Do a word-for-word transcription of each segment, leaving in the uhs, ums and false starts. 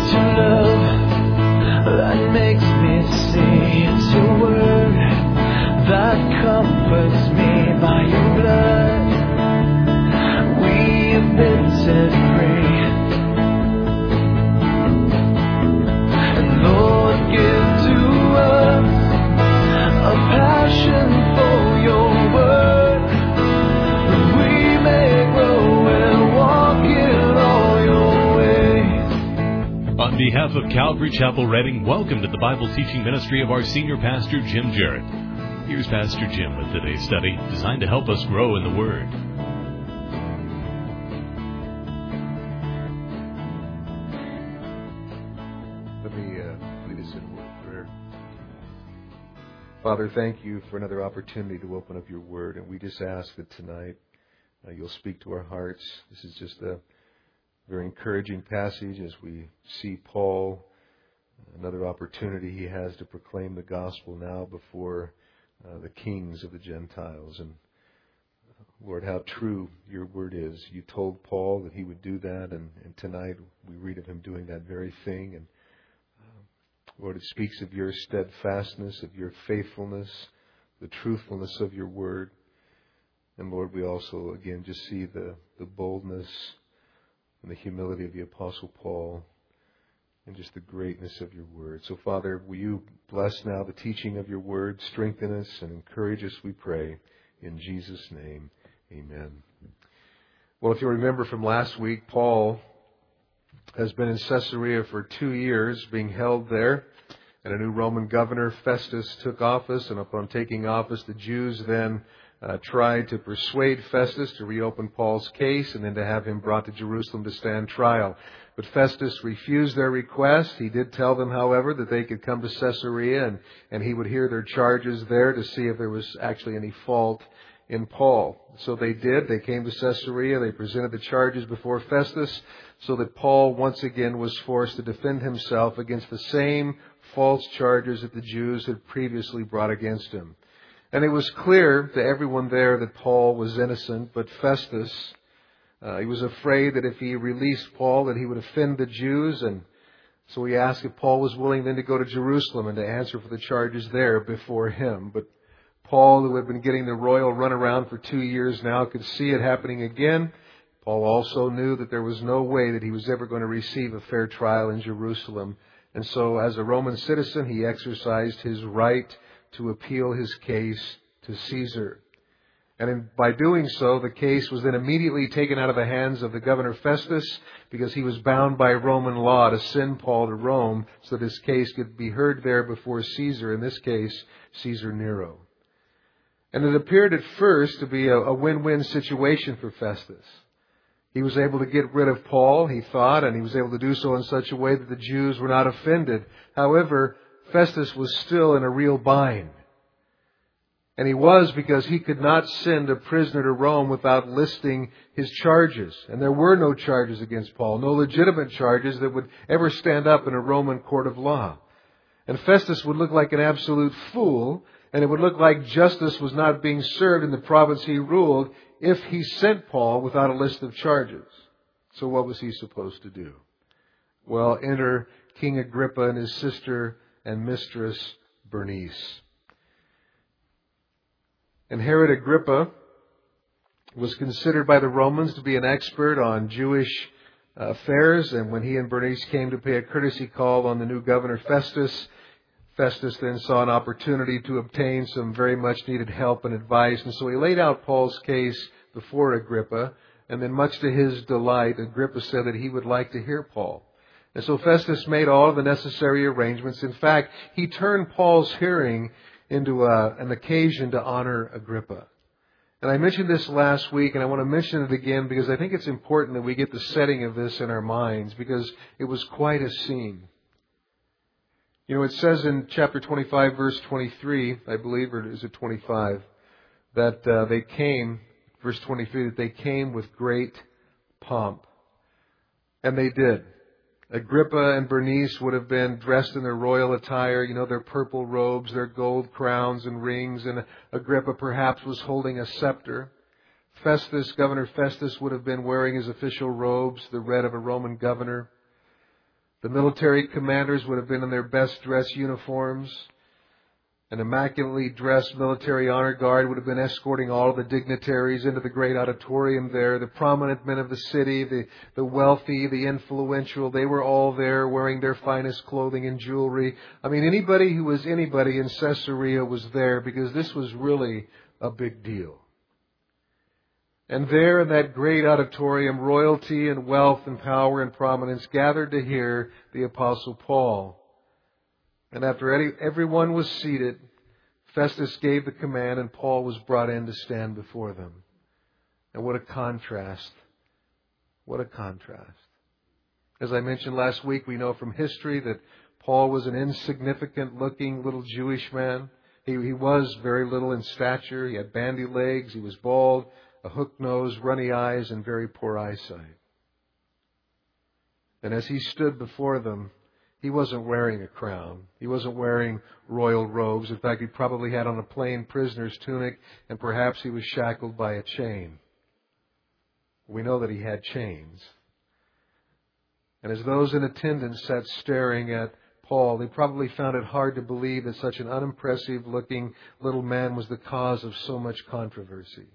It's your love that makes me see. It's your word that comforts me. By your blood we have been set free. And Lord, give to us a passion for your word, that we may grow and walk in all your ways. On behalf of Calvary Chapel Redding, welcome to the Bible teaching ministry of our senior pastor, Jim Jarrett. Here's Pastor Jim with today's study, designed to help us grow in the Word. Let me uh, lead us in a word of prayer. Father, thank you for another opportunity to open up your Word, and we just ask that tonight uh, you'll speak to our hearts. This is just a very encouraging passage as we see Paul, another opportunity he has to proclaim the gospel now before uh, the kings of the Gentiles. And Lord, how true your word is. You told Paul that he would do that, and, and tonight we read of him doing that very thing. And uh, Lord, it speaks of your steadfastness, of your faithfulness, the truthfulness of your word. And Lord, we also again just see the, the boldness and the humility of the Apostle Paul, and just the greatness of your word. So, Father, will you bless now the teaching of your word, strengthen us and encourage us, we pray, in Jesus' name, amen. Well, if you remember from last week, Paul has been in Caesarea for two years, being held there, and a new Roman governor, Festus, took office, and upon taking office, the Jews then Uh, tried to persuade Festus to reopen Paul's case and then to have him brought to Jerusalem to stand trial. But Festus refused their request. He did tell them, however, that they could come to Caesarea and, and he would hear their charges there to see if there was actually any fault in Paul. So they did. They came to Caesarea. They presented the charges before Festus so that Paul once again was forced to defend himself against the same false charges that the Jews had previously brought against him. And it was clear to everyone there that Paul was innocent, but Festus, uh, he was afraid that if he released Paul that he would offend the Jews, and so he asked if Paul was willing then to go to Jerusalem and to answer for the charges there before him. But Paul, who had been getting the royal runaround for two years now, could see it happening again. Paul also knew that there was no way that he was ever going to receive a fair trial in Jerusalem. And so as a Roman citizen, he exercised his right to appeal his case to Caesar. And in, by doing so, the case was then immediately taken out of the hands of the governor Festus, because he was bound by Roman law to send Paul to Rome so that his case could be heard there before Caesar, in this case, Caesar Nero. And it appeared at first to be a, a win-win situation for Festus. He was able to get rid of Paul, he thought, and he was able to do so in such a way that the Jews were not offended. However, Festus was still in a real bind. And he was, because he could not send a prisoner to Rome without listing his charges. And there were no charges against Paul, no legitimate charges that would ever stand up in a Roman court of law. And Festus would look like an absolute fool, and it would look like justice was not being served in the province he ruled if he sent Paul without a list of charges. So what was he supposed to do? Well, enter King Agrippa and his sister and mistress Bernice. And Herod Agrippa was considered by the Romans to be an expert on Jewish affairs, and when he and Bernice came to pay a courtesy call on the new governor Festus, Festus then saw an opportunity to obtain some very much needed help and advice, and so he laid out Paul's case before Agrippa, and then much to his delight, Agrippa said that he would like to hear Paul. And so Festus made all of the necessary arrangements. In fact, he turned Paul's hearing into a, an occasion to honor Agrippa. And I mentioned this last week, and I want to mention it again because I think it's important that we get the setting of this in our minds, because it was quite a scene. You know, it says in chapter twenty-five, verse twenty-three, I believe, or is it twenty-five, that uh, they came, verse twenty-three, that they came with great pomp. And they did. Agrippa and Bernice would have been dressed in their royal attire, you know, their purple robes, their gold crowns and rings, and Agrippa perhaps was holding a scepter. Festus, Governor Festus, would have been wearing his official robes, the red of a Roman governor. The military commanders would have been in their best dress uniforms. An immaculately dressed military honor guard would have been escorting all of the dignitaries into the great auditorium there. The prominent men of the city, the, the wealthy, the influential, they were all there wearing their finest clothing and jewelry. I mean, anybody who was anybody in Caesarea was there because this was really a big deal. And there in that great auditorium, royalty and wealth and power and prominence gathered to hear the Apostle Paul. And after any, everyone was seated, Festus gave the command and Paul was brought in to stand before them. And what a contrast. What a contrast. As I mentioned last week, we know from history that Paul was an insignificant looking little Jewish man. He, he was very little in stature. He had bandy legs. He was bald, a hooked nose, runny eyes, and very poor eyesight. And as he stood before them, he wasn't wearing a crown. He wasn't wearing royal robes. In fact, he probably had on a plain prisoner's tunic, and perhaps he was shackled by a chain. We know that he had chains. And as those in attendance sat staring at Paul, they probably found it hard to believe that such an unimpressive-looking little man was the cause of so much controversy.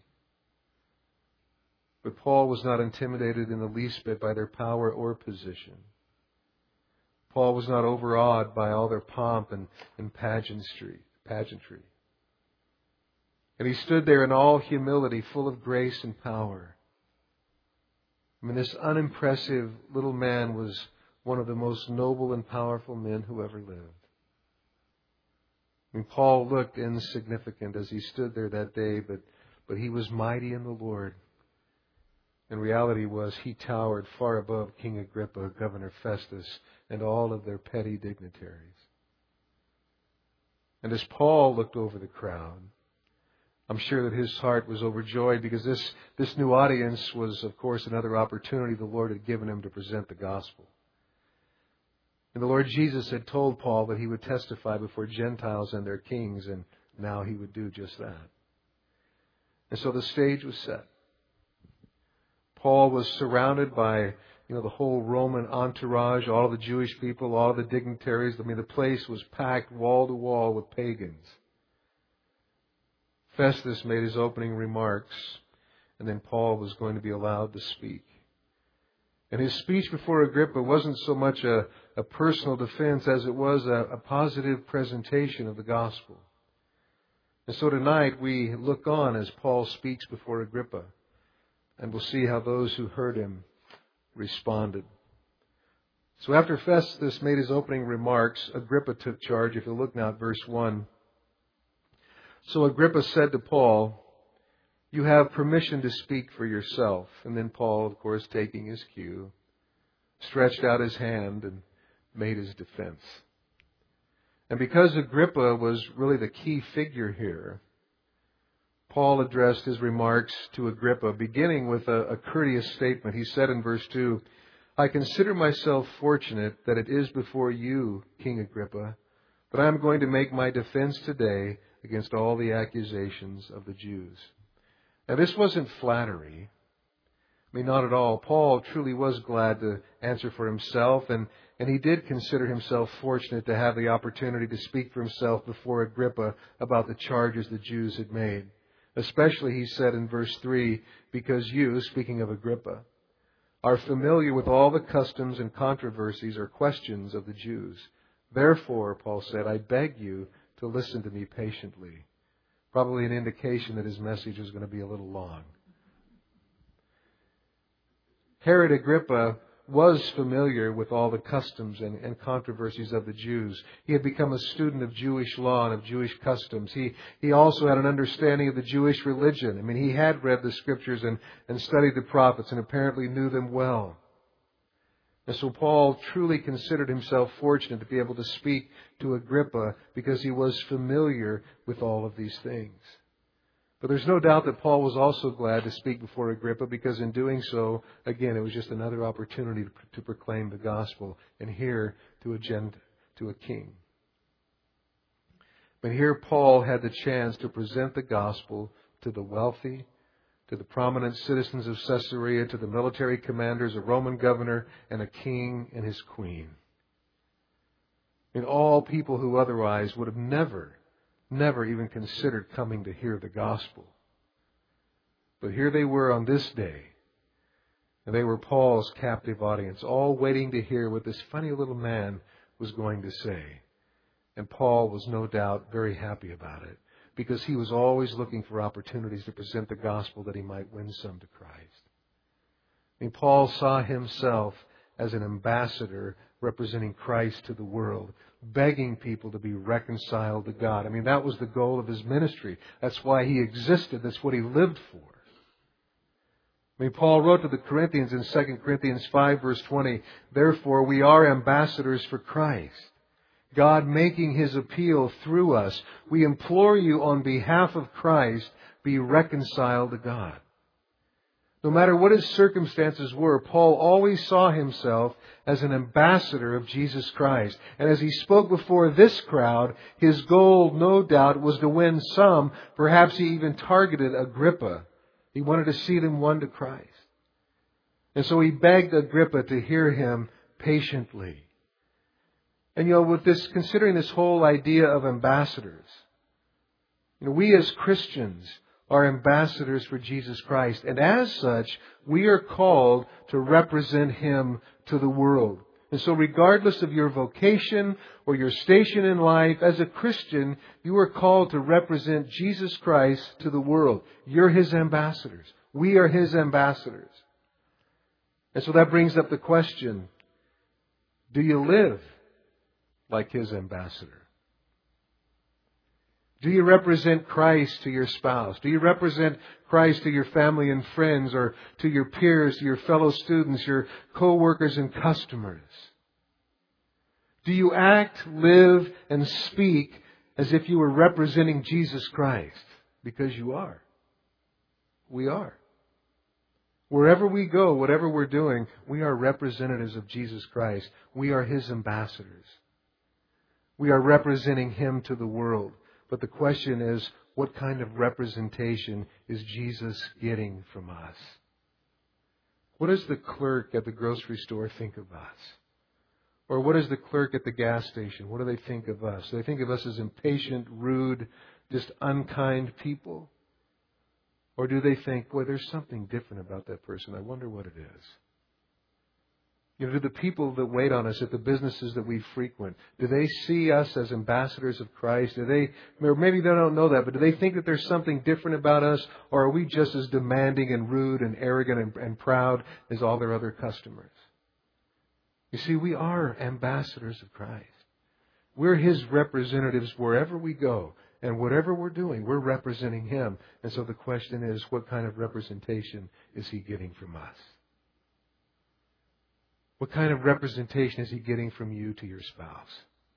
But Paul was not intimidated in the least bit by their power or position. Paul was not overawed by all their pomp and, and pageantry, pageantry. And he stood there in all humility, full of grace and power. I mean, this unimpressive little man was one of the most noble and powerful men who ever lived. I mean, Paul looked insignificant as he stood there that day, but, but he was mighty in the Lord. And reality was he towered far above King Agrippa, Governor Festus, and all of their petty dignitaries. And as Paul looked over the crowd, I'm sure that his heart was overjoyed because this, this new audience was, of course, another opportunity the Lord had given him to present the gospel. And the Lord Jesus had told Paul that he would testify before Gentiles and their kings, and now he would do just that. And so the stage was set. Paul was surrounded by, you know, the whole Roman entourage, all of the Jewish people, all of the dignitaries. I mean, the place was packed wall to wall with pagans. Festus made his opening remarks, and then Paul was going to be allowed to speak. And his speech before Agrippa wasn't so much a, a personal defense as it was a, a positive presentation of the gospel. And so tonight we look on as Paul speaks before Agrippa. And we'll see how those who heard him responded. So after Festus made his opening remarks, Agrippa took charge. If you look now at verse one. So Agrippa said to Paul, "You have permission to speak for yourself." And then Paul, of course, taking his cue, stretched out his hand and made his defense. And because Agrippa was really the key figure here, Paul addressed his remarks to Agrippa, beginning with a, a courteous statement. He said in verse two, "I consider myself fortunate that it is before you, King Agrippa, that I am going to make my defense today against all the accusations of the Jews." Now, this wasn't flattery. I mean, not at all. Paul truly was glad to answer for himself, and, and he did consider himself fortunate to have the opportunity to speak for himself before Agrippa about the charges the Jews had made. Especially, he said in verse three, because you, speaking of Agrippa, are familiar with all the customs and controversies or questions of the Jews. Therefore, Paul said, I beg you to listen to me patiently. Probably an indication that his message was going to be a little long. Herod Agrippa was familiar with all the customs and, and controversies of the Jews. He had become a student of Jewish law and of Jewish customs. He he also had an understanding of the Jewish religion. I mean, he had read the Scriptures and, and studied the prophets and apparently knew them well. And so Paul truly considered himself fortunate to be able to speak to Agrippa because he was familiar with all of these things. But there's no doubt that Paul was also glad to speak before Agrippa because in doing so, again, it was just another opportunity to, to proclaim the gospel and here to a gent, to a king. But here Paul had the chance to present the gospel to the wealthy, to the prominent citizens of Caesarea, to the military commanders, a Roman governor, and a king and his queen. I mean, all people who otherwise would have never, never even considered coming to hear the gospel. But here they were on this day, and they were Paul's captive audience, all waiting to hear what this funny little man was going to say. And Paul was no doubt very happy about it, because he was always looking for opportunities to present the gospel that he might win some to Christ. I mean, Paul saw himself as an ambassador representing Christ to the world, begging people to be reconciled to God. I mean, that was the goal of his ministry. That's why he existed. That's what he lived for. I mean, Paul wrote to the Corinthians in Second Corinthians five, verse twenty, "Therefore we are ambassadors for Christ, God making His appeal through us. We implore you on behalf of Christ, be reconciled to God." No matter what his circumstances were, Paul always saw himself as an ambassador of Jesus Christ. And as he spoke before this crowd, his goal, no doubt, was to win some. Perhaps he even targeted Agrippa. He wanted to see them won to Christ. And so he begged Agrippa to hear him patiently. And you know, with this, considering this whole idea of ambassadors, you know, we as Christians are ambassadors for Jesus Christ. And as such, we are called to represent Him to the world. And so regardless of your vocation or your station in life, as a Christian, you are called to represent Jesus Christ to the world. You're His ambassadors. We are His ambassadors. And so that brings up the question, do you live like His ambassador? Do you represent Christ to your spouse? Do you represent Christ to your family and friends, or to your peers, to your fellow students, your co-workers and customers? Do you act, live, and speak as if you were representing Jesus Christ? Because you are. We are. Wherever we go, whatever we're doing, we are representatives of Jesus Christ. We are His ambassadors. We are representing Him to the world. But the question is, what kind of representation is Jesus getting from us? What does the clerk at the grocery store think of us? Or what does the clerk at the gas station, what do they think of us? Do they think of us as impatient, rude, just unkind people? Or do they think, boy, there's something different about that person. I wonder what it is. You know, do the people that wait on us at the businesses that we frequent, do they see us as ambassadors of Christ? Do they, or maybe they don't know that, but do they think that there's something different about us? Or are we just as demanding and rude and arrogant and, and proud as all their other customers? You see, we are ambassadors of Christ. We're His representatives wherever we go. And whatever we're doing, we're representing Him. And so the question is, what kind of representation is He getting from us? What kind of representation is He getting from you to your spouse?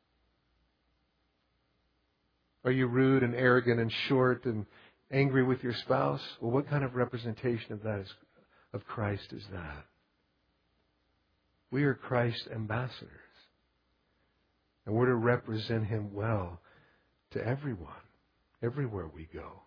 Are you rude and arrogant and short and angry with your spouse? Well, what kind of representation of that is, of Christ is that? We are Christ's ambassadors. And we're to represent Him well to everyone, everywhere we go.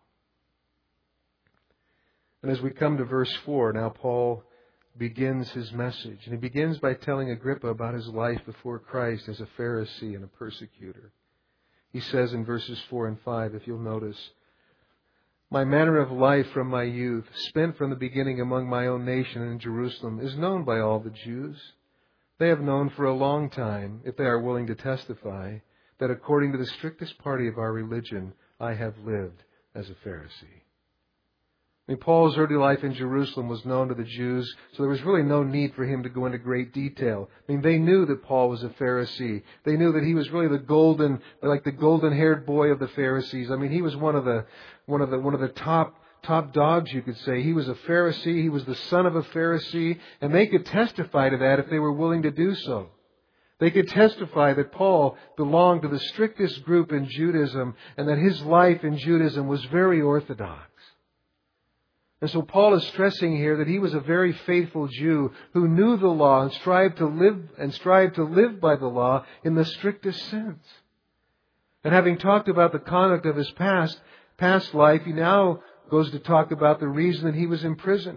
And as we come to verse four, now Paul begins his message. And he begins by telling Agrippa about his life before Christ as a Pharisee and a persecutor. He says in verses four and five, if you'll notice, "My manner of life from my youth, spent from the beginning among my own nation in Jerusalem, is known by all the Jews. They have known for a long time, if they are willing to testify, that according to the strictest party of our religion, I have lived as a Pharisee." I mean, Paul's early life in Jerusalem was known to the Jews, so there was really no need for him to go into great detail. I mean, they knew that Paul was a Pharisee. They knew that he was really the golden, like the golden-haired boy of the Pharisees. I mean, he was one of the, one of the, one of the top, top dogs, you could say. He was a Pharisee. He was the son of a Pharisee, and they could testify to that if they were willing to do so. They could testify that Paul belonged to the strictest group in Judaism, and that his life in Judaism was very orthodox. And so Paul is stressing here that he was a very faithful Jew who knew the law and strived to live and strived to live by the law in the strictest sense. And having talked about the conduct of his past past life, he now goes to talk about the reason that he was in prison.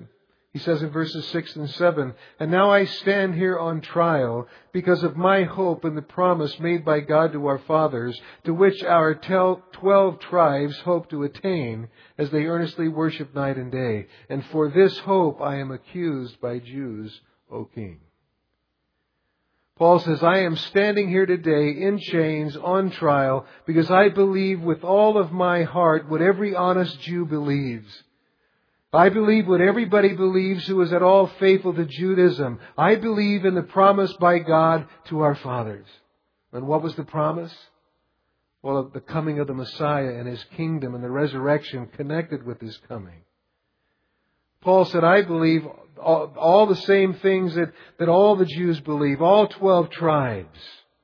He says in verses six and seven, "And now I stand here on trial because of my hope in the promise made by God to our fathers, to which our tel- twelve tribes hope to attain as they earnestly worship night and day. And for this hope I am accused by Jews, O King." Paul says, I am standing here today in chains on trial because I believe with all of my heart what every honest Jew believes. I believe what everybody believes who is at all faithful to Judaism. I believe in the promise by God to our fathers. And what was the promise? Well, the coming of the Messiah and His kingdom and the resurrection connected with His coming. Paul said, I believe all, all the same things that, that all the Jews believe, all twelve tribes,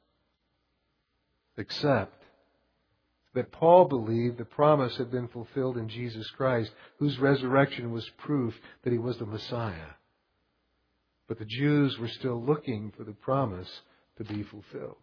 except that Paul believed the promise had been fulfilled in Jesus Christ, whose resurrection was proof that He was the Messiah. But the Jews were still looking for the promise to be fulfilled.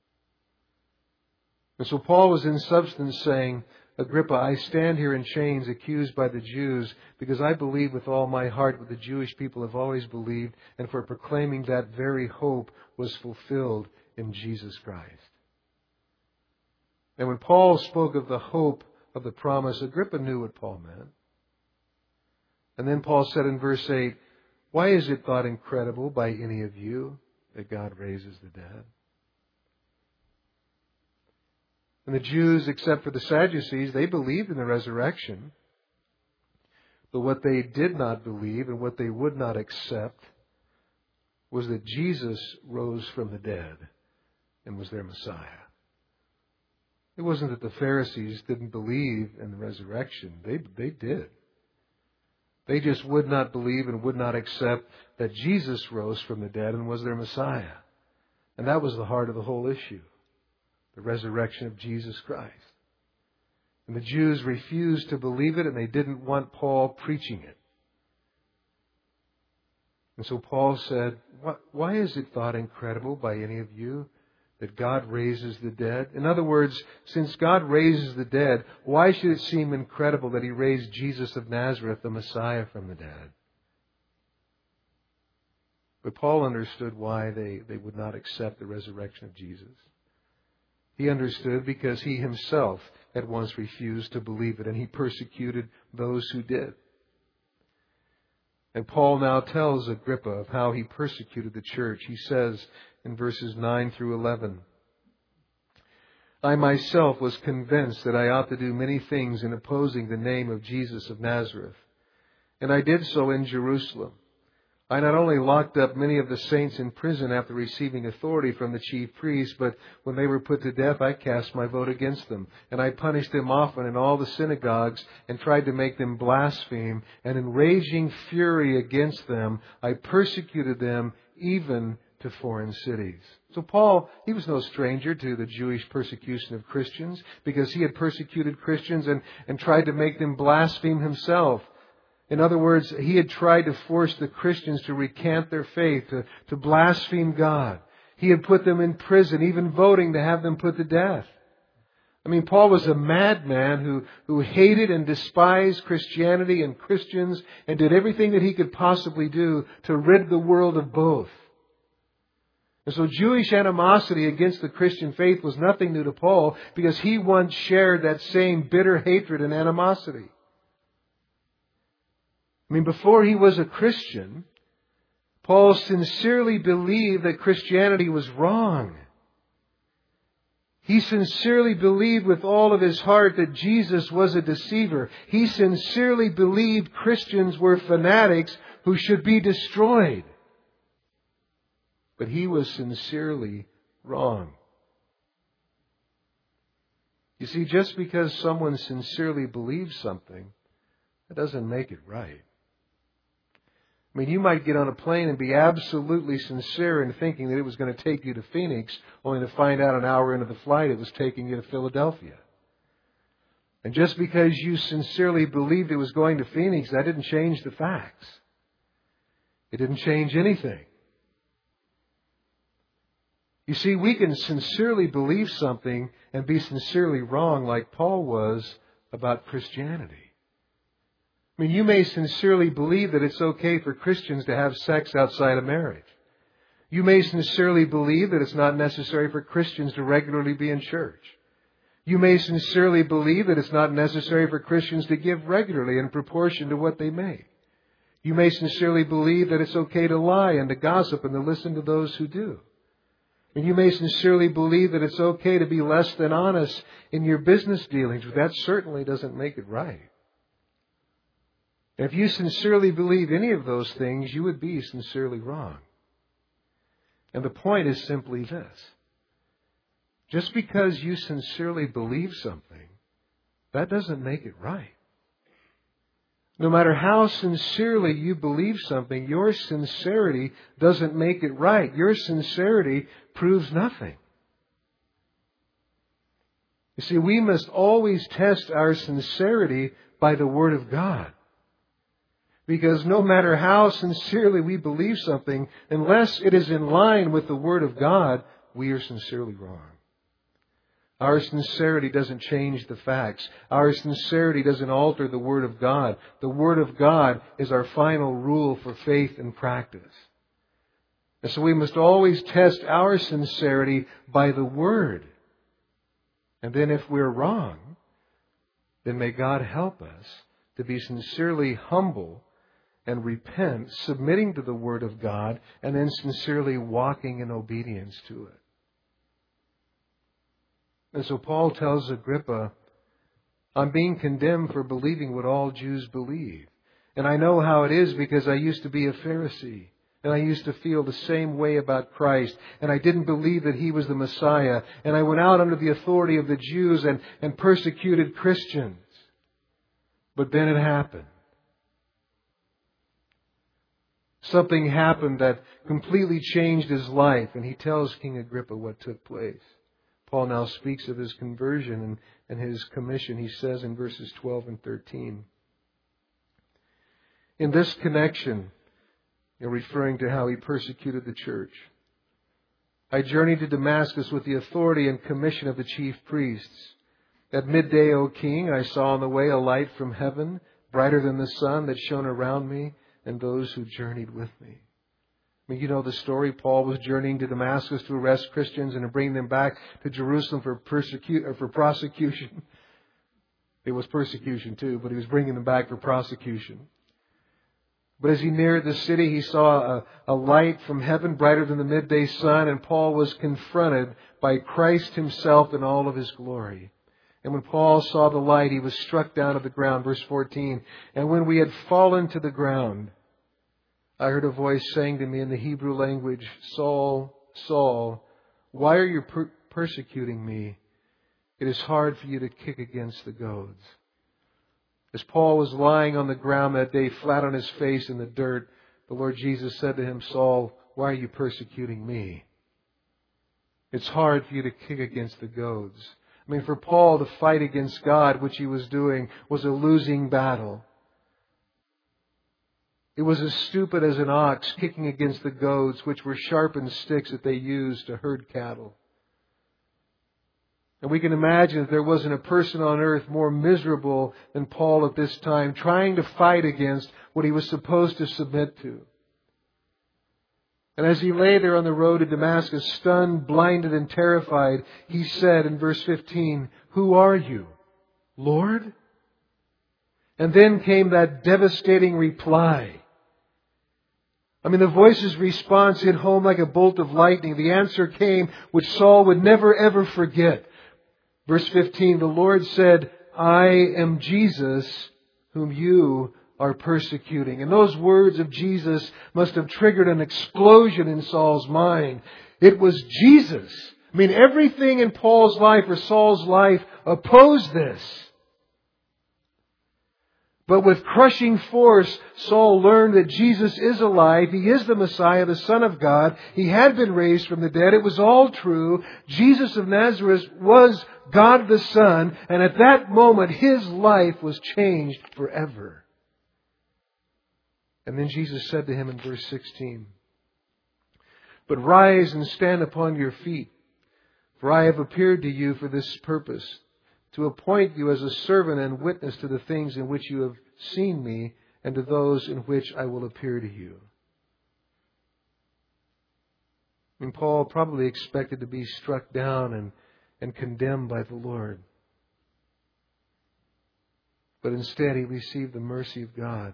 And so Paul was in substance saying, Agrippa, I stand here in chains accused by the Jews because I believe with all my heart what the Jewish people have always believed, and for proclaiming that very hope was fulfilled in Jesus Christ. And when Paul spoke of the hope of the promise, Agrippa knew what Paul meant. And then Paul said in verse eight, why is it thought incredible by any of you that God raises the dead? And the Jews, except for the Sadducees, they believed in the resurrection. But what they did not believe and what they would not accept was that Jesus rose from the dead and was their Messiah. It wasn't that the Pharisees didn't believe in the resurrection. They, they did. They just would not believe and would not accept that Jesus rose from the dead and was their Messiah. And that was the heart of the whole issue. The resurrection of Jesus Christ. And the Jews refused to believe it, and they didn't want Paul preaching it. And so Paul said, why is it thought incredible by any of you that God raises the dead? In other words, since God raises the dead, why should it seem incredible that He raised Jesus of Nazareth, the Messiah, from the dead? But Paul understood why they, they would not accept the resurrection of Jesus. He understood because he himself had once refused to believe it, and he persecuted those who did. And Paul now tells Agrippa of how he persecuted the church. He says in verses nine through eleven, I myself was convinced that I ought to do many things in opposing the name of Jesus of Nazareth. And I did so in Jerusalem. I not only locked up many of the saints in prison after receiving authority from the chief priests, but when they were put to death, I cast my vote against them. And I punished them often in all the synagogues and tried to make them blaspheme. And in raging fury against them, I persecuted them even to foreign cities. So Paul, he was no stranger to the Jewish persecution of Christians because he had persecuted Christians and, and tried to make them blaspheme himself. In other words, he had tried to force the Christians to recant their faith, to, to blaspheme God. He had put them in prison, even voting to have them put to death. I mean, Paul was a madman who, who hated and despised Christianity and Christians and did everything that he could possibly do to rid the world of both. And so Jewish animosity against the Christian faith was nothing new to Paul because he once shared that same bitter hatred and animosity. I mean, before he was a Christian, Paul sincerely believed that Christianity was wrong. He sincerely believed with all of his heart that Jesus was a deceiver. He sincerely believed Christians were fanatics who should be destroyed. But he was sincerely wrong. You see, just because someone sincerely believes something, that doesn't make it right. I mean, you might get on a plane and be absolutely sincere in thinking that it was going to take you to Phoenix, only to find out an hour into the flight it was taking you to Philadelphia. And just because you sincerely believed it was going to Phoenix, that didn't change the facts. It didn't change anything. You see, we can sincerely believe something and be sincerely wrong like Paul was about Christianity. I I mean, you may sincerely believe that it's okay for Christians to have sex outside of marriage. You may sincerely believe that it's not necessary for Christians to regularly be in church. You may sincerely believe that it's not necessary for Christians to give regularly in proportion to what they make. You may sincerely believe that it's okay to lie and to gossip and to listen to those who do. And you may sincerely believe that it's okay to be less than honest in your business dealings, but that certainly doesn't make it right. If you sincerely believe any of those things, you would be sincerely wrong. And the point is simply this. Just because you sincerely believe something, that doesn't make it right. No matter how sincerely you believe something, your sincerity doesn't make it right. Your sincerity proves nothing. You see, we must always test our sincerity by the Word of God. Because no matter how sincerely we believe something, unless it is in line with the Word of God, we are sincerely wrong. Our sincerity doesn't change the facts. Our sincerity doesn't alter the Word of God. The Word of God is our final rule for faith and practice. And so we must always test our sincerity by the Word. And then if we're wrong, then may God help us to be sincerely humble and repent, submitting to the Word of God, and then sincerely walking in obedience to it. And so Paul tells Agrippa, I'm being condemned for believing what all Jews believe. And I know how it is because I used to be a Pharisee. And I used to feel the same way about Christ. And I didn't believe that He was the Messiah. And I went out under the authority of the Jews and, and persecuted Christians. But then it happened. Something happened that completely changed his life. And he tells King Agrippa what took place. Paul now speaks of his conversion and, and his commission. He says in verses twelve and thirteen. In this connection, you're referring to how he persecuted the church. I journeyed to Damascus with the authority and commission of the chief priests. At midday, O king, I saw on the way a light from heaven, brighter than the sun, that shone around me and those who journeyed with me. I mean, you know the story. Paul was journeying to Damascus to arrest Christians and to bring them back to Jerusalem for persecu- or for prosecution. It was persecution too, but he was bringing them back for prosecution. But as he neared the city, he saw a, a light from heaven brighter than the midday sun, and Paul was confronted by Christ Himself in all of His glory. And when Paul saw the light, he was struck down to the ground. Verse fourteen. And when we had fallen to the ground, I heard a voice saying to me in the Hebrew language, Saul, Saul, why are you per- persecuting me? It is hard for you to kick against the goads. As Paul was lying on the ground that day, flat on his face in the dirt, the Lord Jesus said to him, Saul, why are you persecuting me? It's hard for you to kick against the goads. I mean, for Paul to fight against God, which he was doing, was a losing battle. It was as stupid as an ox kicking against the goads, which were sharpened sticks that they used to herd cattle. And we can imagine that there wasn't a person on earth more miserable than Paul at this time, trying to fight against what he was supposed to submit to. And as he lay there on the road to Damascus, stunned, blinded, and terrified, he said in verse fifteen, Who are you, Lord? And then came that devastating reply. I mean, the voice's response hit home like a bolt of lightning. The answer came, which Saul would never ever forget. Verse fifteen, the Lord said, I am Jesus, whom you are persecuting. And those words of Jesus must have triggered an explosion in Saul's mind. It was Jesus. I mean, everything in Paul's life or Saul's life opposed this. But with crushing force, Saul learned that Jesus is alive. He is the Messiah, the Son of God. He had been raised from the dead. It was all true. Jesus of Nazareth was God the Son. And at that moment, his life was changed forever. And then Jesus said to him in verse sixteen, But rise and stand upon your feet, for I have appeared to you for this purpose, to appoint you as a servant and witness to the things in which you have seen me and to those in which I will appear to you. I mean, Paul probably expected to be struck down and, and condemned by the Lord. But instead, he received the mercy of God.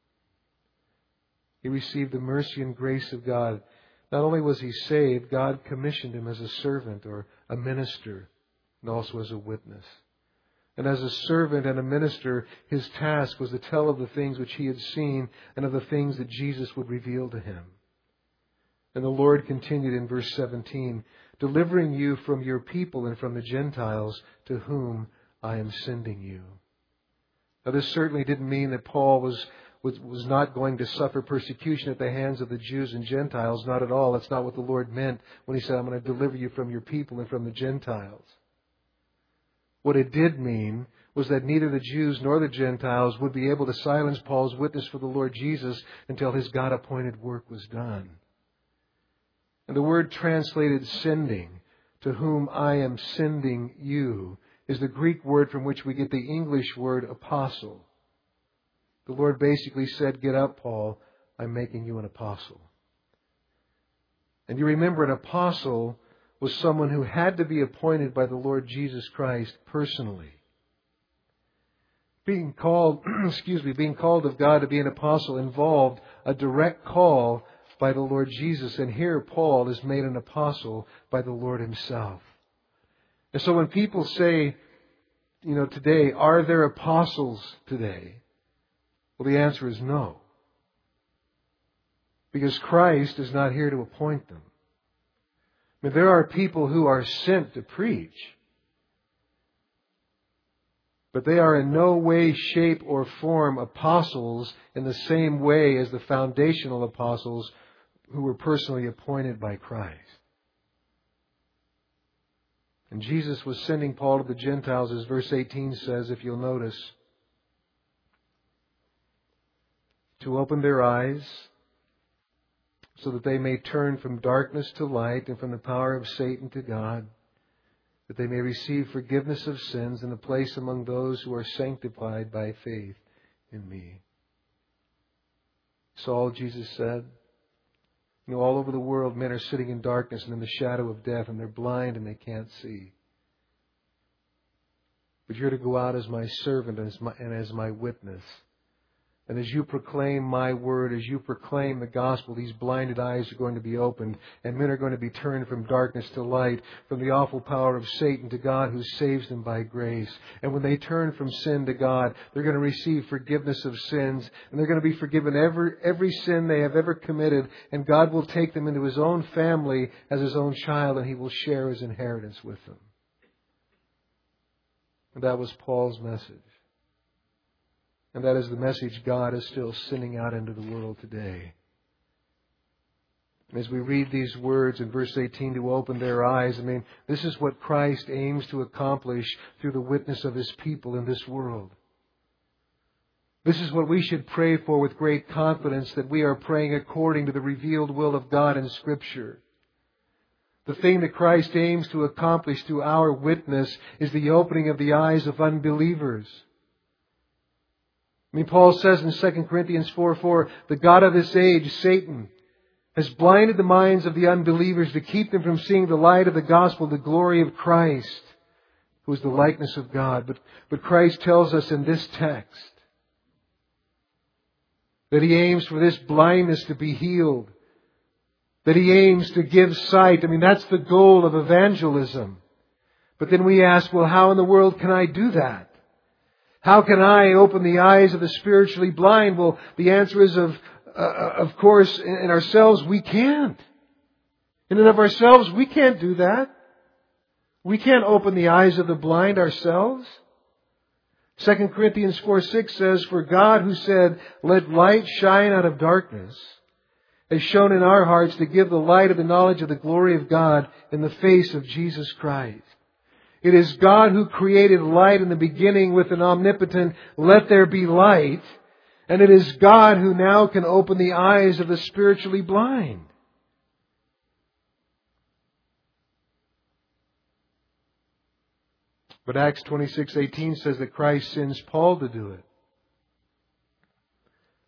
He received the mercy and grace of God. Not only was he saved, God commissioned him as a servant or a minister and also as a witness. And as a servant and a minister, his task was to tell of the things which he had seen and of the things that Jesus would reveal to him. And the Lord continued in verse seventeen, delivering you from your people and from the Gentiles to whom I am sending you. Now, this certainly didn't mean that Paul was, was, was not going to suffer persecution at the hands of the Jews and Gentiles. Not at all. That's not what the Lord meant when He said, I'm going to deliver you from your people and from the Gentiles. What it did mean was that neither the Jews nor the Gentiles would be able to silence Paul's witness for the Lord Jesus until his God-appointed work was done. And the word translated sending, to whom I am sending you, is the Greek word from which we get the English word apostle. The Lord basically said, get up, Paul, I'm making you an apostle. And you remember, an apostle was someone who had to be appointed by the Lord Jesus Christ personally. Being called, excuse me, being called of God to be an apostle involved a direct call by the Lord Jesus. And here Paul is made an apostle by the Lord Himself. And so when people say, you know, today, are there apostles today? Well, the answer is no. Because Christ is not here to appoint them. I mean, there are people who are sent to preach. But they are in no way, shape, or form apostles in the same way as the foundational apostles who were personally appointed by Christ. And Jesus was sending Paul to the Gentiles, as verse eighteen says, if you'll notice, to open their eyes so that they may turn from darkness to light and from the power of Satan to God, that they may receive forgiveness of sins and a place among those who are sanctified by faith in me. So all Jesus said, you know, all over the world, men are sitting in darkness and in the shadow of death, and they're blind and they can't see. But you're to go out as my servant and as my, and as my witness. And as you proclaim my word, as you proclaim the gospel, these blinded eyes are going to be opened, and men are going to be turned from darkness to light, from the awful power of Satan to God who saves them by grace. And when they turn from sin to God, they're going to receive forgiveness of sins, and they're going to be forgiven every, every sin they have ever committed, and God will take them into His own family as His own child, and He will share His inheritance with them. And that was Paul's message. And that is the message God is still sending out into the world today. And as we read these words in verse eighteen, to open their eyes, I mean, this is what Christ aims to accomplish through the witness of His people in this world. This is what we should pray for with great confidence, that we are praying according to the revealed will of God in Scripture. The thing that Christ aims to accomplish through our witness is the opening of the eyes of unbelievers. I mean, Paul says in Second Corinthians four four, the God of this age, Satan, has blinded the minds of the unbelievers to keep them from seeing the light of the gospel, the glory of Christ, who is the likeness of God. But, but Christ tells us in this text that He aims for this blindness to be healed, that He aims to give sight. I mean, that's the goal of evangelism. But then we ask, well, how in the world can I do that? How can I open the eyes of the spiritually blind? Well, the answer is, of, uh, of course, in ourselves, we can't. In and of ourselves, we can't do that. We can't open the eyes of the blind ourselves. Second Corinthians four six says, for God who said, let light shine out of darkness, has shown in our hearts to give the light of the knowledge of the glory of God in the face of Jesus Christ. It is God who created light in the beginning with an omnipotent, let there be light. And it is God who now can open the eyes of the spiritually blind. But Acts twenty-six eighteen says that Christ sends Paul to do it.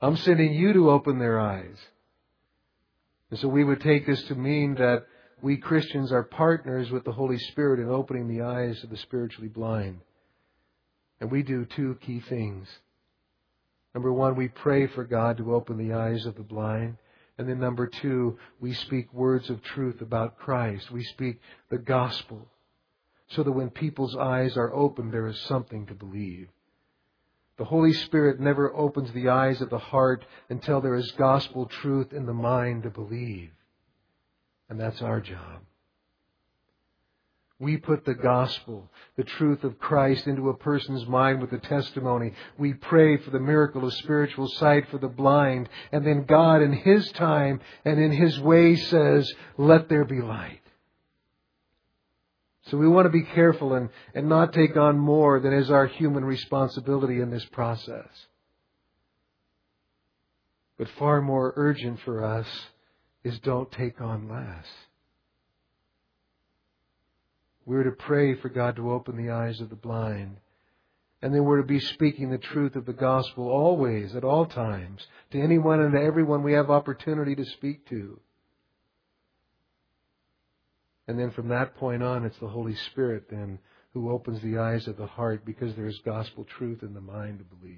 I'm sending you to open their eyes. And so we would take this to mean that we Christians are partners with the Holy Spirit in opening the eyes of the spiritually blind. And we do two key things. Number one, we pray for God to open the eyes of the blind. And then number two, we speak words of truth about Christ. We speak the gospel so that when people's eyes are opened, there is something to believe. The Holy Spirit never opens the eyes of the heart until there is gospel truth in the mind to believe. And that's our job. We put the gospel, the truth of Christ, into a person's mind with a testimony. We pray for the miracle of spiritual sight for the blind. And then God, in His time and in His way, says, let there be light. So we want to be careful and, and not take on more than is our human responsibility in this process. But far more urgent for us is don't take on less. We're to pray for God to open the eyes of the blind. And then we're to be speaking the truth of the gospel always, at all times, to anyone and to everyone we have opportunity to speak to. And then from that point on, it's the Holy Spirit then who opens the eyes of the heart because there is gospel truth in the mind to believe.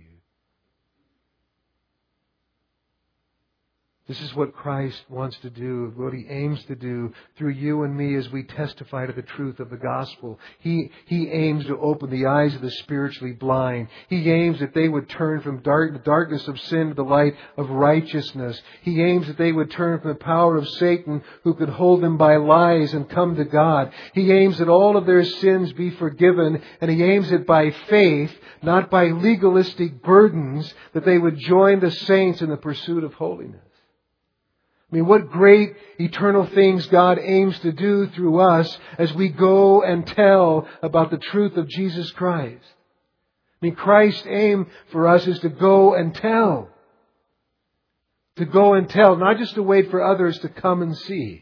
This is what Christ wants to do, what He aims to do through you and me as we testify to the truth of the gospel. He, he aims to open the eyes of the spiritually blind. He aims that they would turn from dark, the darkness of sin to the light of righteousness. He aims that they would turn from the power of Satan who could hold them by lies and come to God. He aims that all of their sins be forgiven, and He aims it by faith, not by legalistic burdens, that they would join the saints in the pursuit of holiness. I mean, what great eternal things God aims to do through us as we go and tell about the truth of Jesus Christ. I mean, Christ's aim for us is to go and tell. To go and tell, not just to wait for others to come and see.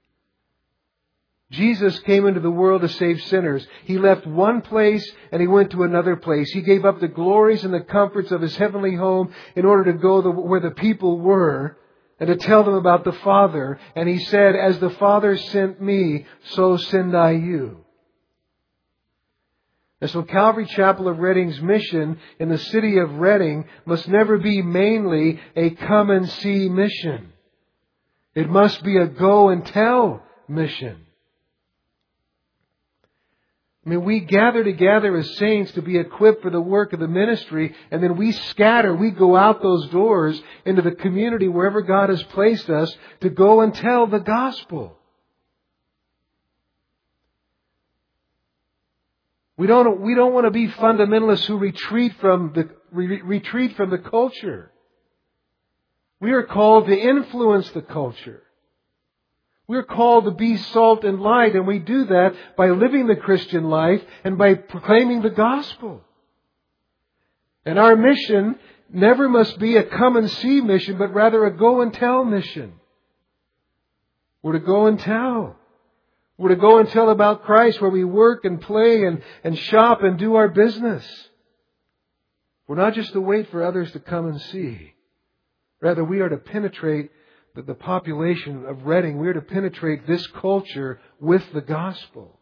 Jesus came into the world to save sinners. He left one place and He went to another place. He gave up the glories and the comforts of His heavenly home in order to go where the people were, and to tell them about the Father. And He said, as the Father sent me, so send I you. And so Calvary Chapel of Reading's mission in the city of Reading must never be mainly a come and see mission. It must be a go and tell mission. I mean, we gather together as saints to be equipped for the work of the ministry, and then we scatter, we go out those doors into the community wherever God has placed us to go and tell the gospel. We don't, we don't want to be fundamentalists who retreat from the, re, retreat from the culture. We are called to influence the culture. We're called to be salt and light, and we do that by living the Christian life and by proclaiming the gospel. And our mission never must be a come and see mission, but rather a go and tell mission. We're to go and tell. We're to go and tell about Christ where we work and play and, and shop and do our business. We're not just to wait for others to come and see. Rather, we are to penetrate the, the population of Reading. We are to penetrate this culture with the gospel.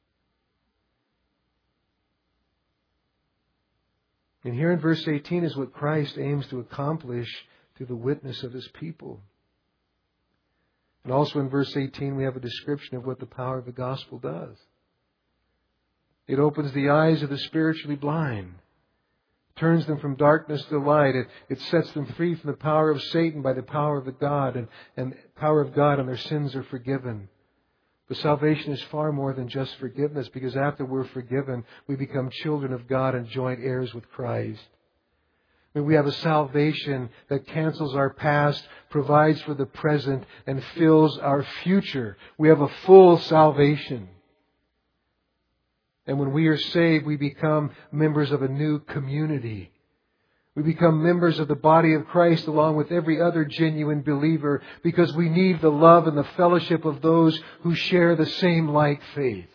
And here in verse eighteen is what Christ aims to accomplish through the witness of His people. And also in verse eighteen we have a description of what the power of the gospel does. It opens the eyes of the spiritually blind. Turns them from darkness to light. It, it sets them free from the power of Satan by the power of the God and, and power of God, and their sins are forgiven. But salvation is far more than just forgiveness, because after we're forgiven, we become children of God and joint heirs with Christ. I mean, we have a salvation that cancels our past, provides for the present, and fills our future. We have a full salvation. And when we are saved, we become members of a new community. We become members of the body of Christ along with every other genuine believer, because we need the love and the fellowship of those who share the same like faith.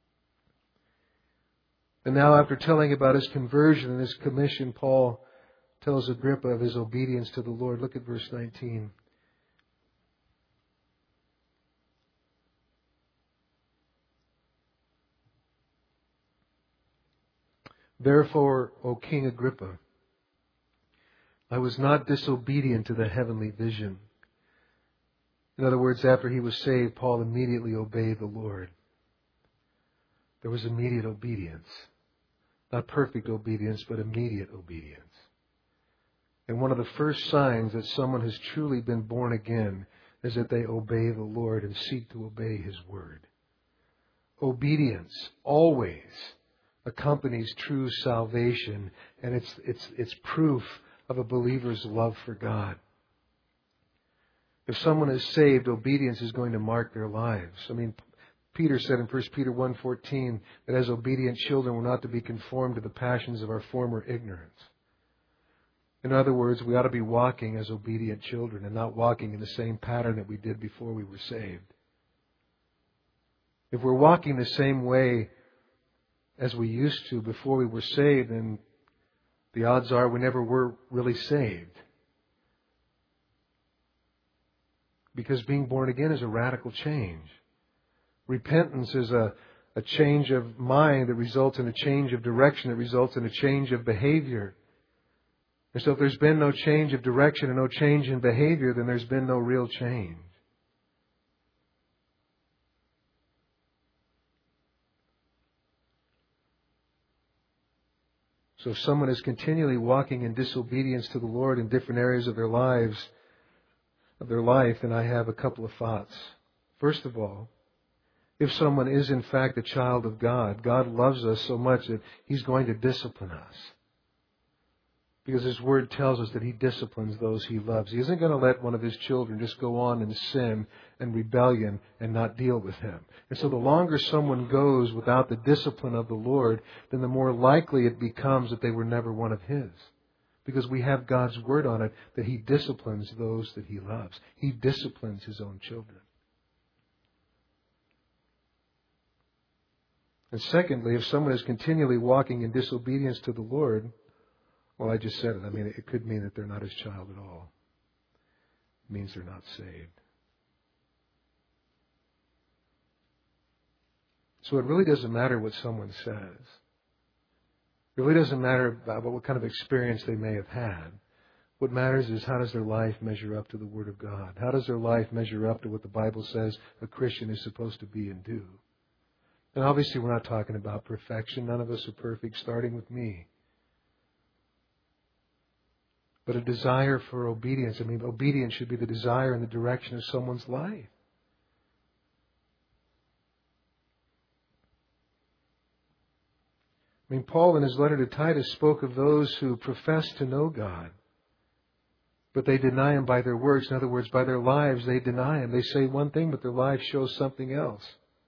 And now, after telling about his conversion and his commission, Paul tells Agrippa of his obedience to the Lord. Look at verse nineteen. Therefore, O King Agrippa, I was not disobedient to the heavenly vision. In other words, after he was saved, Paul immediately obeyed the Lord. There was immediate obedience. Not perfect obedience, but immediate obedience. And one of the first signs that someone has truly been born again is that they obey the Lord and seek to obey His Word. Obedience always accompanies true salvation, and it's, it's, it's proof of a believer's love for God. If someone is saved, obedience is going to mark their lives. I mean, Peter said in First Peter one fourteen that as obedient children we're not to be conformed to the passions of our former ignorance. In other words, we ought to be walking as obedient children and not walking in the same pattern that we did before we were saved. If we're walking the same way as we used to before we were saved, then the odds are we never were really saved. Because being born again is a radical change. Repentance is a, a change of mind that results in a change of direction, that results in a change of behavior. And so if there's been no change of direction and no change in behavior, then there's been no real change. So if someone is continually walking in disobedience to the Lord in different areas of their lives, of their life, then I have a couple of thoughts. First of all, if someone is in fact a child of God, God loves us so much that He's going to discipline us. Because His Word tells us that He disciplines those He loves. He isn't going to let one of His children just go on in sin and rebellion and not deal with Him. And so the longer someone goes without the discipline of the Lord, then the more likely it becomes that they were never one of His. Because we have God's Word on it that He disciplines those that He loves. He disciplines His own children. And secondly, if someone is continually walking in disobedience to the Lord, well, I just said it. I mean, it could mean that they're not His child at all. It means they're not saved. So it really doesn't matter what someone says. It really doesn't matter about what kind of experience they may have had. What matters is how does their life measure up to the Word of God? How does their life measure up to what the Bible says a Christian is supposed to be and do? And obviously we're not talking about perfection. None of us are perfect, starting with me. But a desire for obedience. I mean, obedience should be the desire and the direction of someone's life. I mean, Paul in his letter to Titus spoke of those who profess to know God, but they deny Him by their works. In other words, by their lives they deny Him. They say one thing, but their life shows something else.